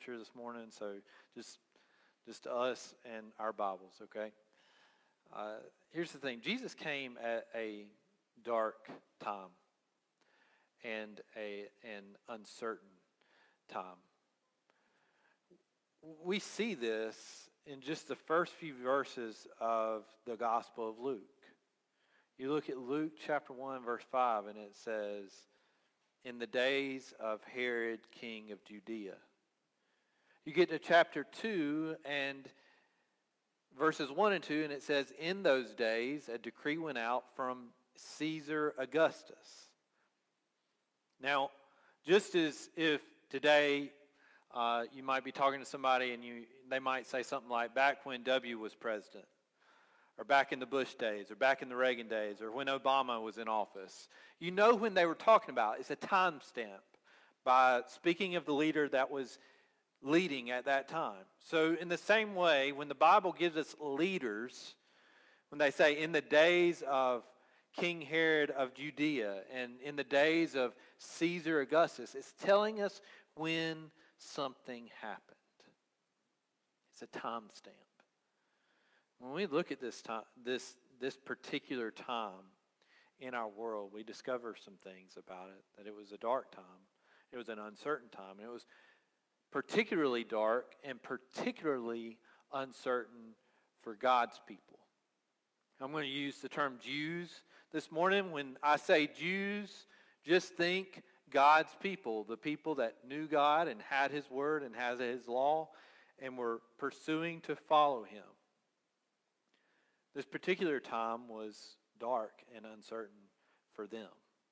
scripture this morning, so just us and our Bibles, okay? Here's the thing. Jesus came at a dark time and an uncertain time. We see this in just the first few verses of the Gospel of Luke. You look at Luke chapter 1, verse 5, and it says, in the days of Herod, king of Judea. You get to chapter 2 and verses 1 and 2, and it says, in those days a decree went out from Caesar Augustus. Now, just as if today you might be talking to somebody and they might say something like, back when W was president, or back in the Bush days, or back in the Reagan days, or when Obama was in office. You know when they were talking about. It's a timestamp by speaking of the leader that was leading at that time. So in the same way, when the Bible gives us leaders, when they say in the days of King Herod of Judea and in the days of Caesar Augustus, it's telling us when something happened. It's a timestamp. When we look at this time, this particular time in our world, we discover some things about it, that it was a dark time. It was an uncertain time. And it was particularly dark and particularly uncertain for God's people. I'm going to use the term Jews this morning. When I say Jews, just think God's people, the people that knew God and had His Word and had His law and were pursuing to follow Him. This particular time was dark and uncertain for them.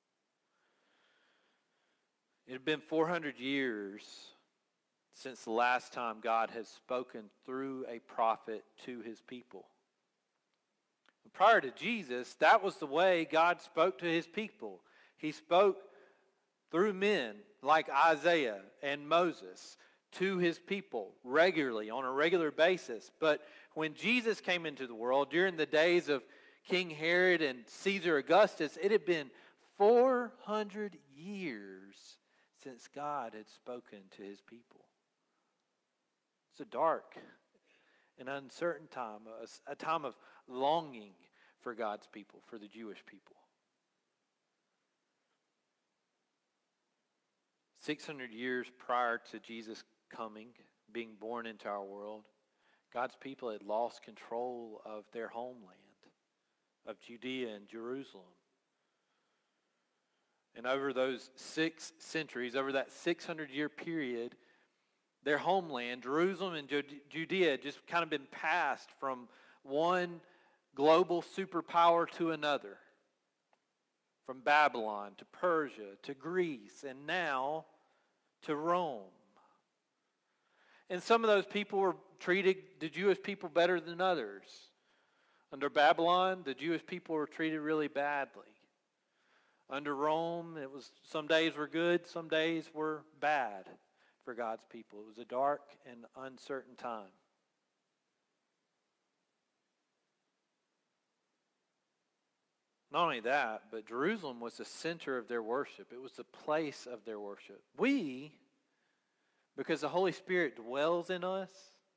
It had been 400 years since the last time God has spoken through a prophet to His people. Prior to Jesus, that was the way God spoke to His people. He spoke through men like Isaiah and Moses to His people regularly, on a regular basis. But when Jesus came into the world, during the days of King Herod and Caesar Augustus, it had been 400 years since God had spoken to His people. It's a dark and uncertain time, a time of longing for God's people, for the Jewish people. 600 years prior to Jesus coming, being born into our world, God's people had lost control of their homeland, of Judea and Jerusalem. And over those 6 centuries, over that 600-year period, their homeland, Jerusalem and Judea, had just kind of been passed from one global superpower to another. From Babylon to Persia to Greece and now to Rome. And some of those people were treated, the Jewish people, better than others. Under Babylon, the Jewish people were treated really badly. Under Rome, it was some days were good, some days were bad for God's people. It was a dark and uncertain time. Not only that, but Jerusalem was the center of their worship. It was the place of their worship. We, because the Holy Spirit dwells in us,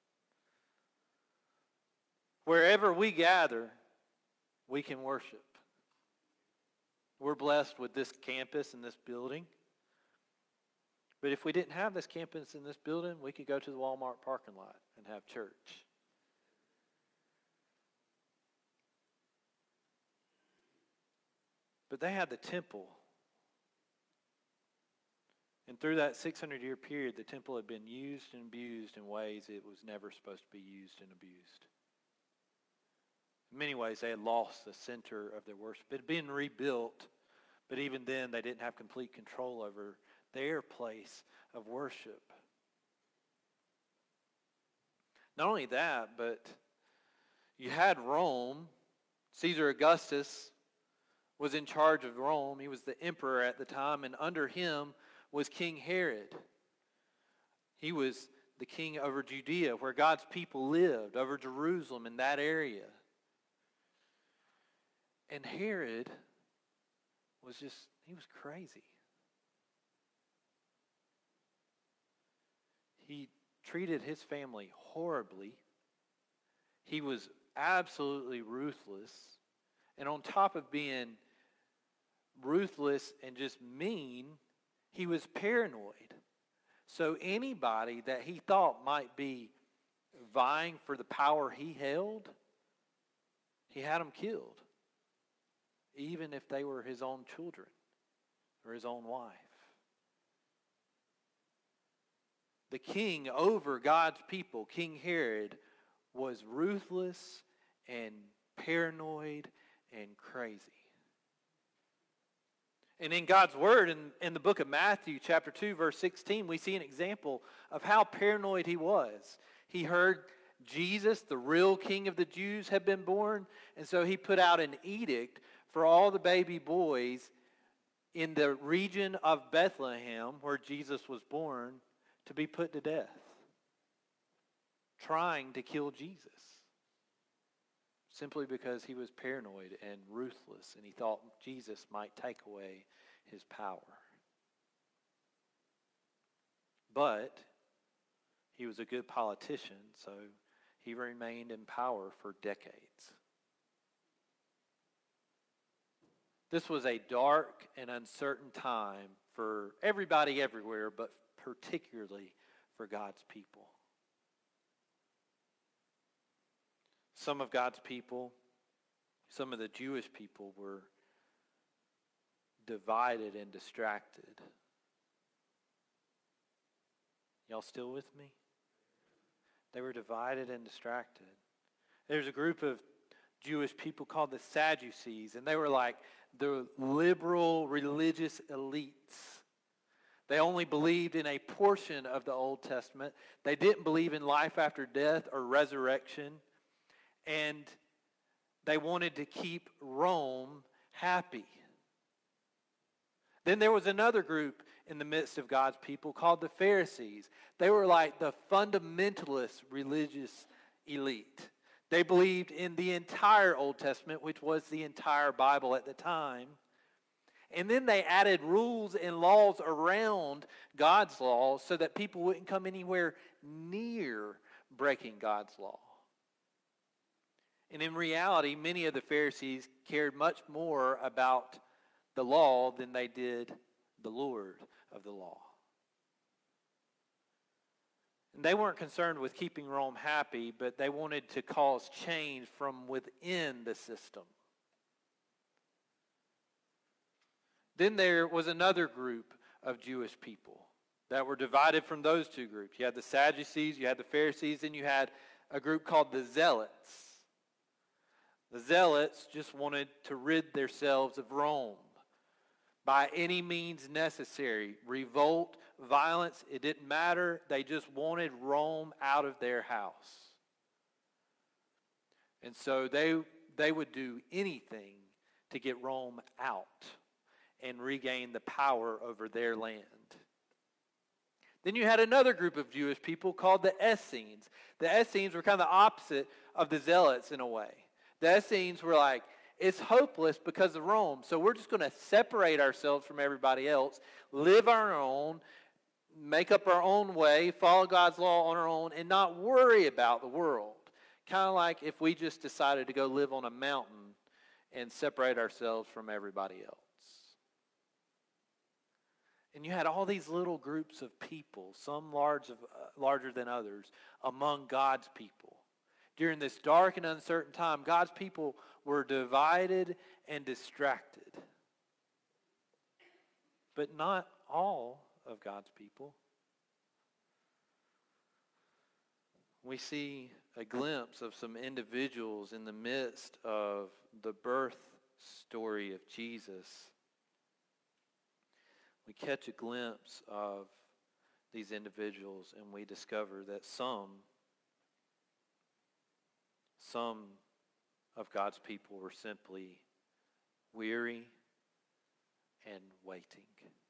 wherever we gather, we can worship. We're blessed with this campus and this building. But if we didn't have this campus and this building, we could go to the Walmart parking lot and have church. But they had the temple. And through that 600-year period, the temple had been used and abused in ways it was never supposed to be used and abused. In many ways, they had lost the center of their worship. It had been rebuilt, but even then, they didn't have complete control over their place of worship. Not only that, but you had Rome. Caesar Augustus was in charge of Rome. He was the emperor at the time, and under him was King Herod. He was the king over Judea, where God's people lived, over Jerusalem in that area. And Herod he was crazy. He treated his family horribly. He was absolutely ruthless. And on top of being ruthless and just mean, he was paranoid. So anybody that he thought might be vying for the power he held, he had them killed, even if they were his own children or his own wife. The king over God's people, King Herod, was ruthless and paranoid and crazy. And in God's word, in the book of Matthew, chapter 2, verse 16, we see an example of how paranoid he was. He heard Jesus, the real king of the Jews, had been born, and so he put out an edict for all the baby boys in the region of Bethlehem, where Jesus was born, to be put to death, trying to kill Jesus, simply because he was paranoid and ruthless, and he thought Jesus might take away his power. But he was a good politician, so he remained in power for decades. This was a dark and uncertain time for everybody everywhere, but particularly for God's people. Some of God's people, some of the Jewish people, were divided and distracted. Y'all still with me? They were divided and distracted. There's a group of Jewish people called the Sadducees, and they were like the liberal religious elites. They only believed in a portion of the Old Testament. They didn't believe in life after death or resurrection. And they wanted to keep Rome happy. Then there was another group in the midst of God's people called the Pharisees. They were like the fundamentalist religious elite. They believed in the entire Old Testament, which was the entire Bible at the time. And then they added rules and laws around God's laws so that people wouldn't come anywhere near breaking God's law. And in reality, many of the Pharisees cared much more about the law than they did the Lord of the law. And they weren't concerned with keeping Rome happy, but they wanted to cause change from within the system. Then there was another group of Jewish people that were divided from those two groups. You had the Sadducees, you had the Pharisees, and you had a group called the Zealots. The Zealots just wanted to rid themselves of Rome by any means necessary. Revolt, violence, it didn't matter. They just wanted Rome out of their house. And so they would do anything to get Rome out and regain the power over their land. Then you had another group of Jewish people called the Essenes. The Essenes were kind of the opposite of the Zealots in a way. The Essenes were like, it's hopeless because of Rome, so we're just going to separate ourselves from everybody else, live our own, make up our own way, follow God's law on our own, and not worry about the world. Kind of like if we just decided to go live on a mountain and separate ourselves from everybody else. And you had all these little groups of people, some larger than others, among God's people. During this dark and uncertain time, God's people were divided and distracted. But not all of God's people. We see a glimpse of some individuals in the midst of the birth story of Jesus. We catch a glimpse of these individuals and we discover that some of God's people were simply weary and waiting.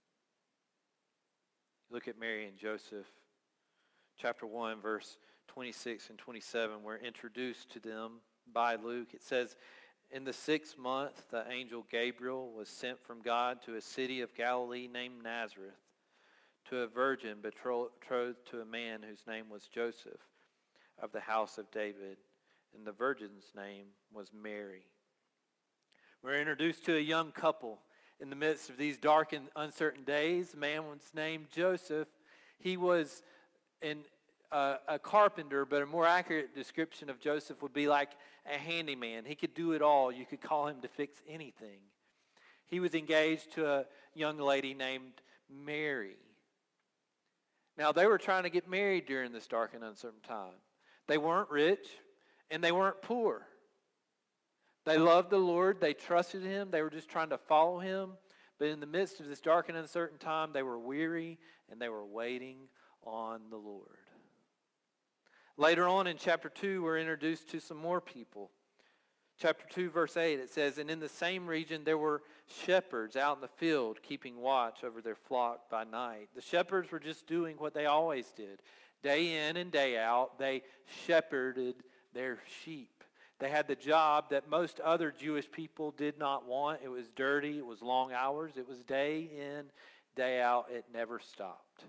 Look at Mary and Joseph, chapter 1, verse 26 and 27. We're introduced to them by Luke. It says, in the 6th month, the angel Gabriel was sent from God to a city of Galilee named Nazareth to a virgin betrothed to a man whose name was Joseph, of the house of David, and the virgin's name was Mary. We're introduced to a young couple in the midst of these dark and uncertain days. The man was named Joseph. He was a carpenter, but a more accurate description of Joseph would be like a handyman. He could do it all. You could call him to fix anything. He was engaged to a young lady named Mary. Now, they were trying to get married during this dark and uncertain time. They weren't rich, and they weren't poor. They loved the Lord. They trusted Him. They were just trying to follow Him. But in the midst of this dark and uncertain time, they were weary, and they were waiting on the Lord. Later on in chapter 2, we're introduced to some more people. Chapter 2, verse 8, it says, "And in the same region there were shepherds out in the field, keeping watch over their flock by night." The shepherds were just doing what they always did. Day in and day out, they shepherded their sheep. They had the job that most other Jewish people did not want. It was dirty. It was long hours. It was day in, day out. It never stopped.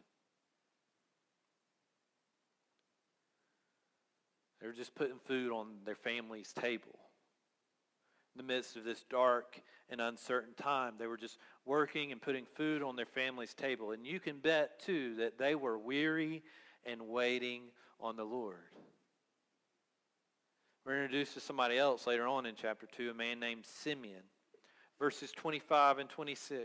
They were just putting food on their family's table. In the midst of this dark and uncertain time, they were just working and putting food on their family's table. And you can bet, too, that they were weary and waiting on the Lord. We're introduced to somebody else later on in chapter 2, a man named Simeon. Verses 25 and 26.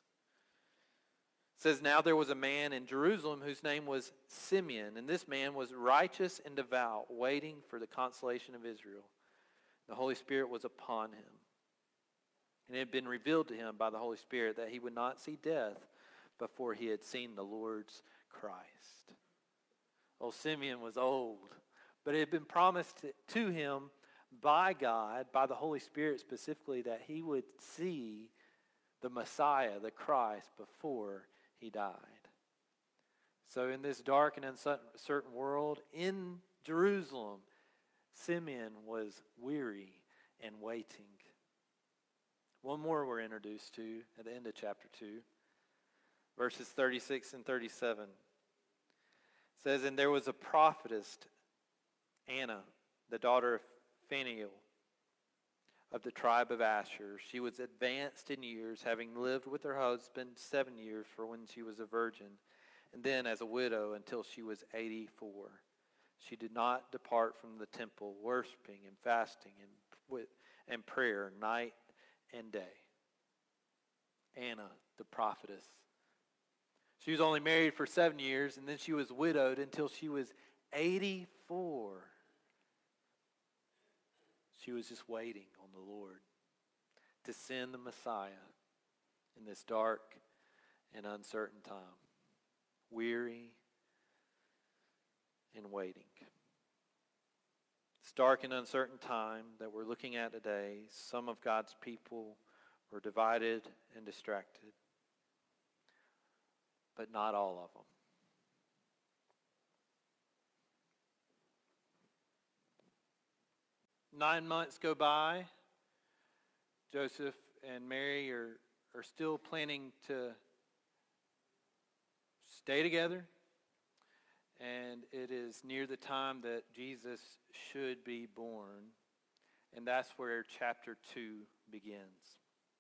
It says, "Now there was a man in Jerusalem whose name was Simeon, and this man was righteous and devout, waiting for the consolation of Israel. The Holy Spirit was upon him, and it had been revealed to him by the Holy Spirit that he would not see death before he had seen the Lord's Christ." Old Simeon was old, but it had been promised to him by God, by the Holy Spirit specifically, that he would see the Messiah, the Christ, before he died. So in this dark and uncertain world, in Jerusalem, Simeon was weary and waiting. One more we're introduced to at the end of chapter 2, verses 36 and 37. It says, "And there was a prophetess, Anna, the daughter of Phanuel, of the tribe of Asher. She was advanced in years, having lived with her husband 7 years for when she was a virgin, and then as a widow until she was 84. She did not depart from the temple, worshiping and fasting and prayer night and day." Anna, the prophetess. She was only married for 7 years, and then she was widowed until she was 84. She was just waiting on the Lord to send the Messiah in this dark and uncertain time. Weary and waiting. This dark and uncertain time that we're looking at today, some of God's people were divided and distracted, but not all of them. Nine months go by. Joseph and Mary are still planning to stay together. And it is near the time that Jesus should be born. And that's where chapter 2 begins.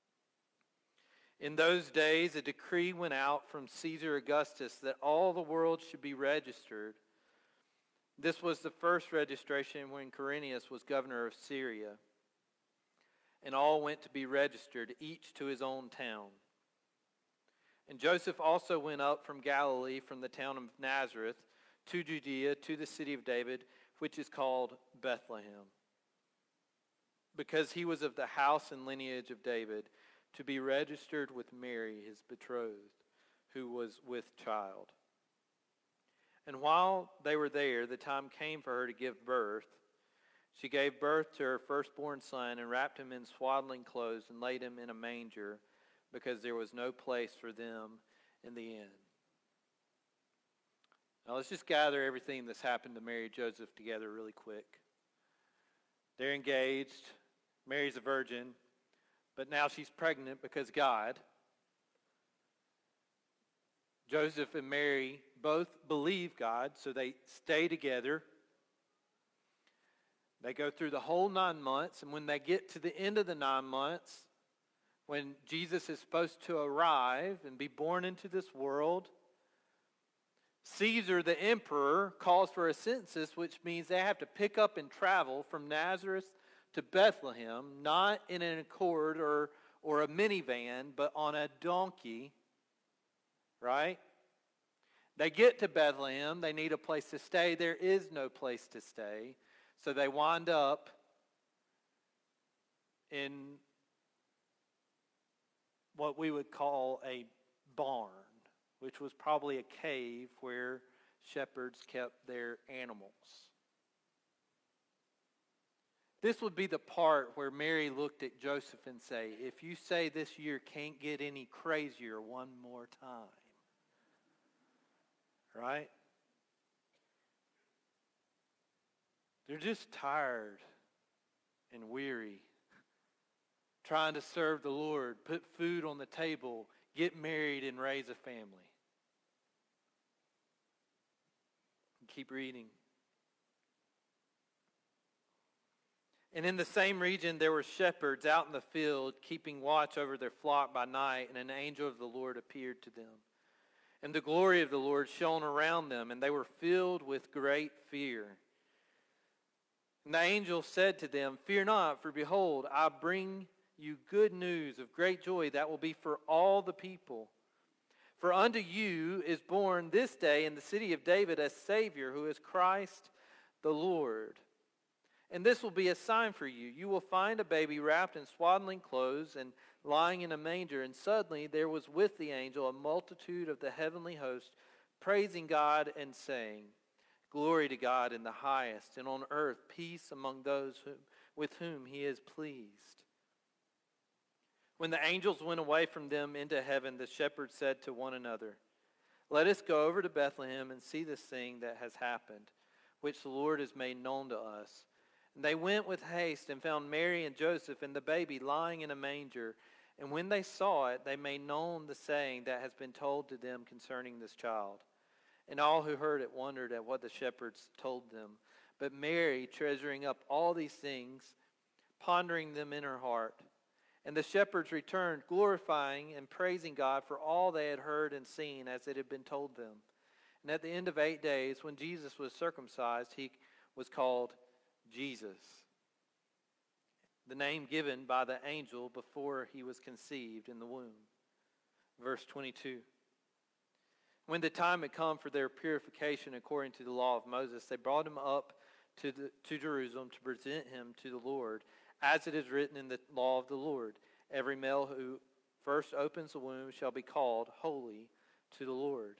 In those days, a decree went out from Caesar Augustus that all the world should be registered. This was the first registration when Quirinius was governor of Syria. And all went to be registered, each to his own town. And Joseph also went up from Galilee, from the town of Nazareth, to Judea, to the city of David, which is called Bethlehem, because he was of the house and lineage of David, to be registered with Mary, his betrothed, who was with child. And while they were there, the time came for her to give birth. She gave birth to her firstborn son and wrapped him in swaddling clothes and laid him in a manger, because there was no place for them in the inn. Now let's just gather everything that's happened to Mary and Joseph together really quick. They're engaged. Mary's a virgin, but now she's pregnant because God. Joseph and Mary both believe God, so they stay together. They go through the whole 9 months, and when they get to the end of the 9 months, when Jesus is supposed to arrive and be born into this world, Caesar, the emperor, calls for a census, which means they have to pick up and travel from Nazareth to Bethlehem, not in an Accord or a minivan, but on a donkey, right? They get to Bethlehem. They need a place to stay. There is no place to stay. So they wind up in what we would call a barn, which was probably a cave where shepherds kept their animals. This would be the part where Mary looked at Joseph and say, if you say this year can't get any crazier one more time. Right? They're just tired and weary, trying to serve the Lord, put food on the table, get married, and raise a family. Keep reading. And in the same region there were shepherds out in the field, keeping watch over their flock by night, and an angel of the Lord appeared to them. And the glory of the Lord shone around them, and they were filled with great fear. And the angel said to them, "Fear not, for behold, I bring you good news of great joy that will be for all the people. For unto you is born this day in the city of David a Savior, who is Christ the Lord. And this will be a sign for you. You will find a baby wrapped in swaddling clothes and lying in a manger." And suddenly there was with the angel a multitude of the heavenly host, praising God and saying, "Glory to God in the highest, and on earth peace among those with whom he is pleased." When the angels went away from them into heaven, the shepherds said to one another, "Let us go over to Bethlehem and see this thing that has happened, which the Lord has made known to us." And they went with haste and found Mary and Joseph and the baby lying in a manger. And when they saw it, they made known the saying that has been told to them concerning this child. And all who heard it wondered at what the shepherds told them. But Mary, treasuring up all these things, pondering them in her heart. And the shepherds returned, glorifying and praising God for all they had heard and seen as it had been told them. And at the end of 8 days, when Jesus was circumcised, he was called Jesus, the name given by the angel before he was conceived in the womb. Verse 22. When the time had come for their purification according to the law of Moses, they brought him up to Jerusalem to present him to the Lord, as it is written in the law of the Lord. Every male who first opens the womb shall be called holy to the Lord,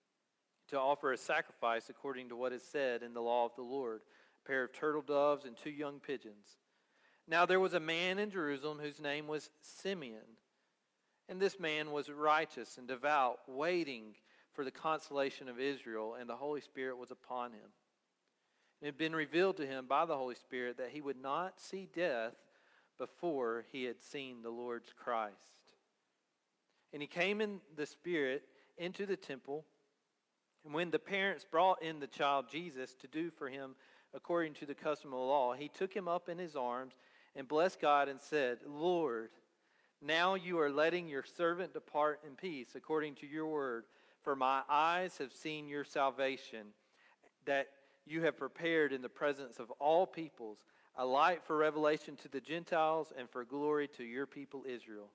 to offer a sacrifice according to what is said in the law of the Lord, a pair of turtle doves and 2 young pigeons. Now there was a man in Jerusalem whose name was Simeon, and this man was righteous and devout, waiting for the consolation of Israel, and the Holy Spirit was upon him. It had been revealed to him by the Holy Spirit that he would not see death before he had seen the Lord's Christ. And he came in the Spirit into the temple, and when the parents brought in the child Jesus to do for him according to the custom of the law, he took him up in his arms and blessed God and said, "Lord, now you are letting your servant depart in peace according to your word, for my eyes have seen your salvation, that you have prepared in the presence of all peoples, a light for revelation to the Gentiles and for glory to your people Israel."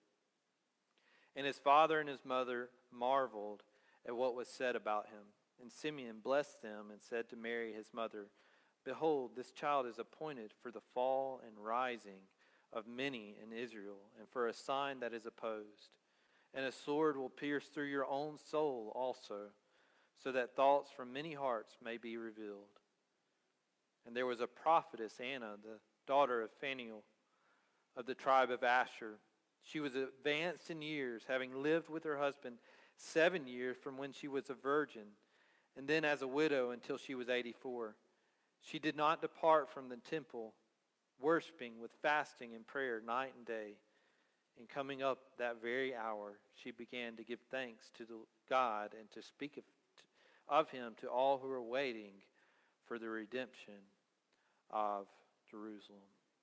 And his father and his mother marveled at what was said about him. And Simeon blessed them and said to Mary his mother, "Behold, this child is appointed for the fall and rising of many in Israel, and for a sign that is opposed. And a sword will pierce through your own soul also, so that thoughts from many hearts may be revealed." And there was a prophetess, Anna, the daughter of Phanuel, of the tribe of Asher. She was advanced in years, having lived with her husband 7 years from when she was a virgin, and then as a widow until she was 84. She did not depart from the temple, worshiping with fasting and prayer night and day. And coming up that very hour, she began to give thanks to God and to speak of him to all who were waiting for the redemption of Jerusalem.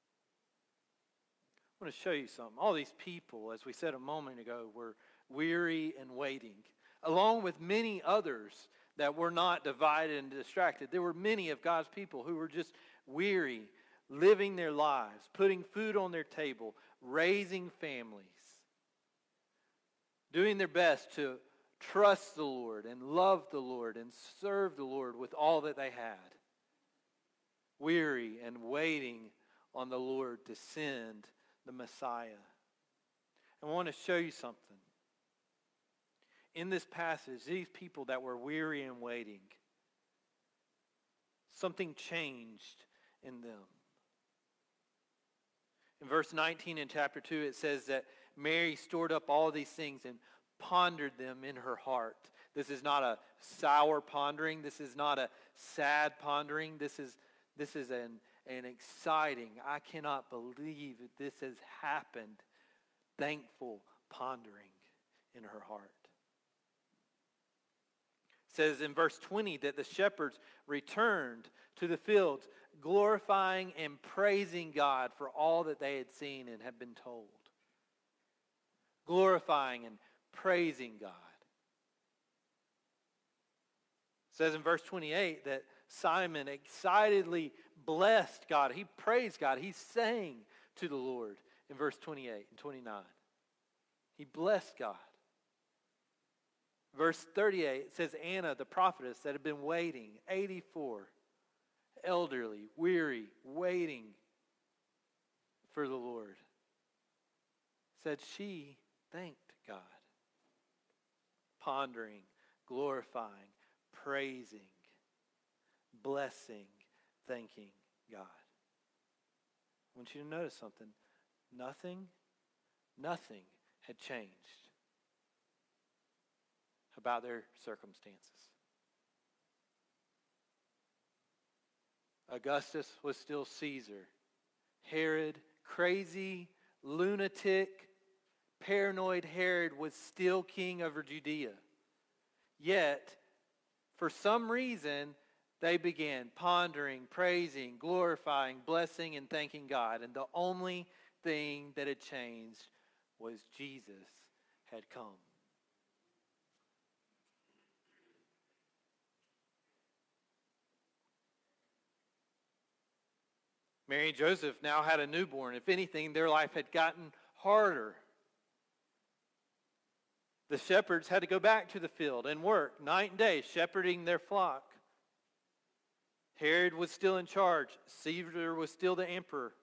I want to show you something. All these people, as we said a moment ago, were weary and waiting, along with many others that were not divided and distracted. There were many of God's people who were just weary, living their lives, putting food on their table, raising families, doing their best to trust the Lord and love the Lord and serve the Lord with all that they had. Weary and waiting on the Lord to send the Messiah. I want to show you something. In this passage, these people that were weary and waiting, something changed in them. In verse 19 in chapter 2, it says that Mary stored up all these things and pondered them in her heart. This is not a sour pondering. This is not a sad pondering. This is an exciting, I cannot believe that this has happened, thankful pondering in her heart. It says in verse 20 that the shepherds returned to the fields, glorifying and praising God for all that they had seen and had been told. Glorifying and praising God. It says in verse 28 that Simon excitedly blessed God. He praised God. He sang to the Lord in verse 28 and 29. He blessed God. Verse 38, it says Anna, the prophetess that had been waiting, 84, elderly, weary, waiting for the Lord, said she thanked God, pondering, glorifying, praising, blessing, thanking God. I want you to notice something. Nothing had changed about their circumstances. Augustus was still Caesar. Herod, crazy, lunatic, paranoid Herod was still king over Judea. Yet, for some reason, they began pondering, praising, glorifying, blessing, and thanking God. And the only thing that had changed was Jesus had come. Mary and Joseph now had a newborn. If anything, their life had gotten harder. The shepherds had to go back to the field and work night and day, shepherding their flock. Herod was still in charge. Caesar was still the emperor.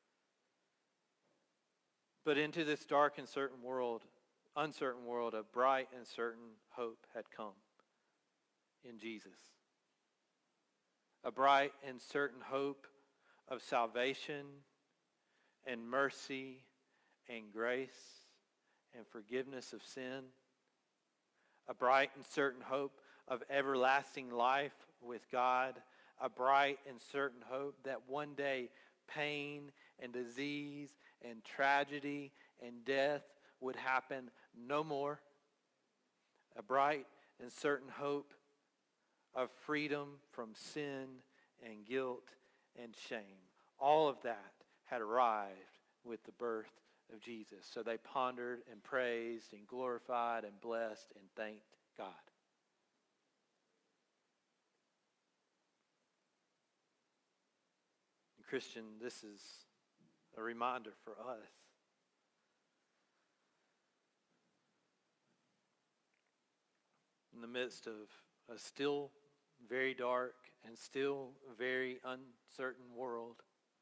But into this dark and uncertain world, a bright and certain hope had come in Jesus. A bright and certain hope of salvation and mercy and grace and forgiveness of sin. A bright and certain hope of everlasting life with God. A bright and certain hope that one day pain and disease and tragedy and death would happen no more. A bright and certain hope of freedom from sin and guilt and shame. All of that had arrived with the birth of Jesus. So they pondered and praised and glorified and blessed and thanked God. And Christian, this is a reminder for us. In the midst of a still very dark and still very uncertain world,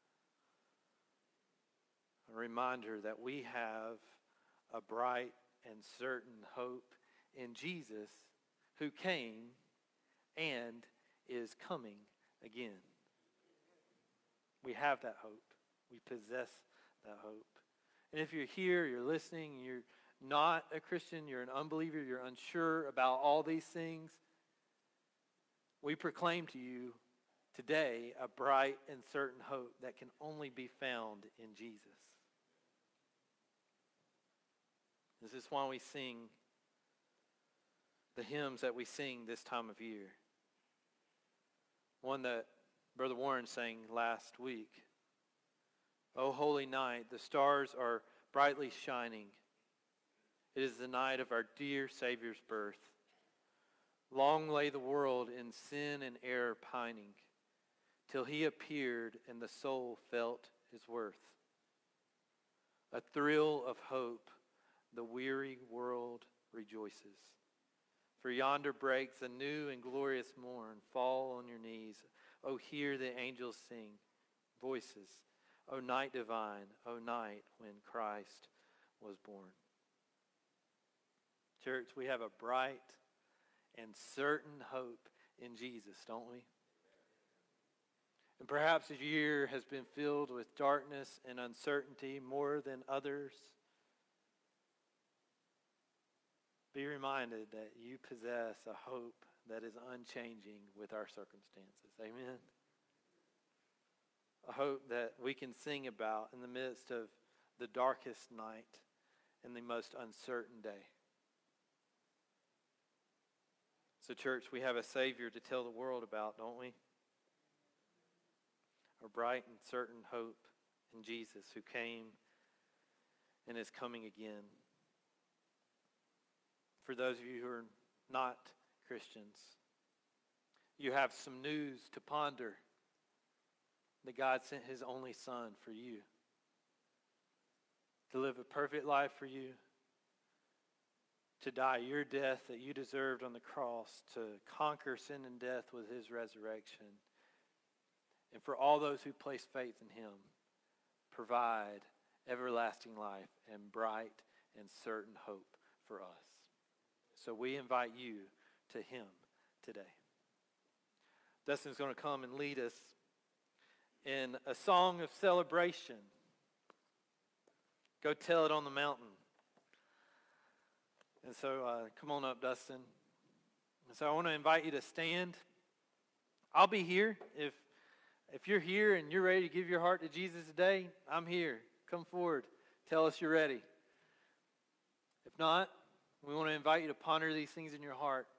a reminder that we have a bright and certain hope in Jesus, who came and is coming again. We have that hope. We possess that hope. And if you're here, you're listening, you're not a Christian, you're an unbeliever, you're unsure about all these things, we proclaim to you today a bright and certain hope that can only be found in Jesus. This is why we sing the hymns that we sing this time of year. One that Brother Warren sang last week. O holy night, the stars are brightly shining. It is the night of our dear Savior's birth. Long lay the world in sin and error pining, till he appeared and the soul felt his worth. A thrill of hope, the weary world rejoices. For yonder breaks a new and glorious morn. Fall on your knees. Oh, hear the angels sing voices. O night divine, O night when Christ was born. Church, we have a bright and certain hope in Jesus, don't we? And perhaps this year has been filled with darkness and uncertainty more than others. Be reminded that you possess a hope that is unchanging with our circumstances. Amen? A hope that we can sing about in the midst of the darkest night and the most uncertain day. So, church, we have a Savior to tell the world about, don't we? A bright and certain hope in Jesus, who came and is coming again. For those of you who are not Christians, you have some news to ponder. That God sent his only Son for you to live a perfect life for you, to die your death that you deserved on the cross, to conquer sin and death with his resurrection, and for all those who place faith in him, provide everlasting life and bright and certain hope for us. So we invite you to him today. Dustin's going to come and lead us in a song of celebration. Go tell it on the mountain. And so come on up, Dustin. And so I want to invite you to stand. I'll be here. If you're here and you're ready to give your heart to Jesus today, I'm here. Come forward. Tell us you're ready. If not, we want to invite you to ponder these things in your heart